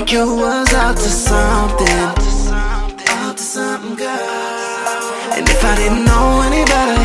think you was up to something. Up to something, girl. And if I didn't know any better,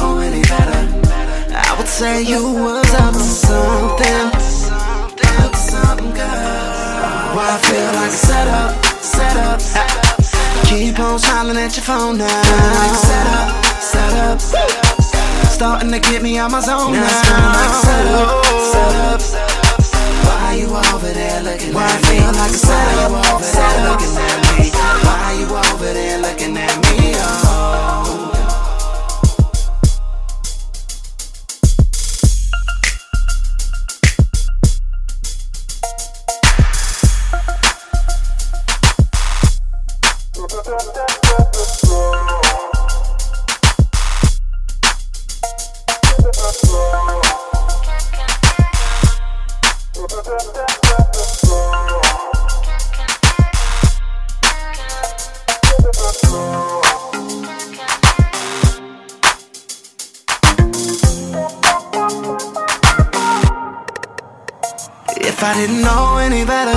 I would say you was up to something. Up to something, girl. Why I feel like a setup. Keep on smiling at your phone now. Like setup. Starting to get me out my zone now. Like setup. Why you over there looking at me? Why I feel like a setup. Over there looking at me. Why you over there looking at me? Oh. If I didn't know any better,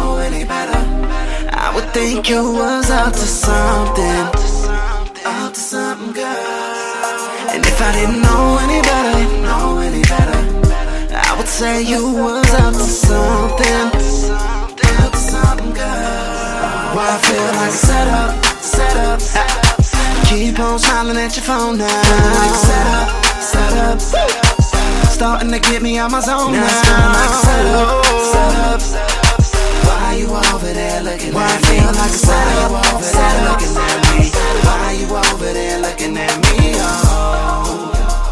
I would think you was up to something. Up to something, girl. And if I didn't know any better, I would say you was up to something. Up to something, girl. Why I feel like a setup. Keep on smiling at your phone now. Like setup. Starting to get me out my zone now. Like setup. Why you over there looking at me? Why I feel like a setup. Over there looking at me. Why you over there looking at me? Oh.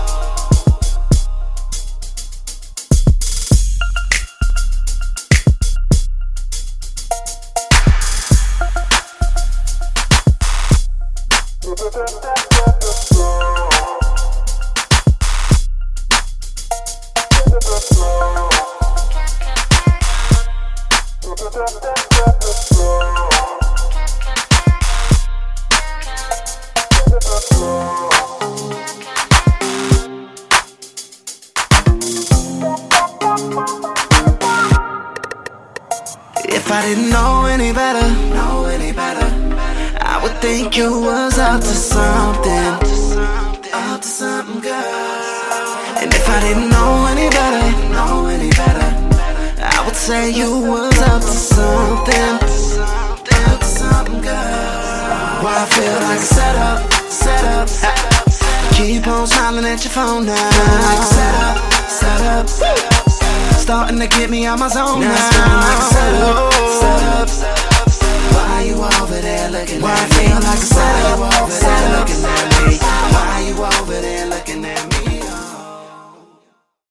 If I didn't know any better, I would think you was up to something. Up to something, girl. And if I didn't know any better, I would say you was up to something. Up to something, girl. Why I feel like a setup. Keep on smiling at your phone now. Like setup. Starting to get me out my zone now. Like setup. Why you over there looking at me? Why I feel like a setup.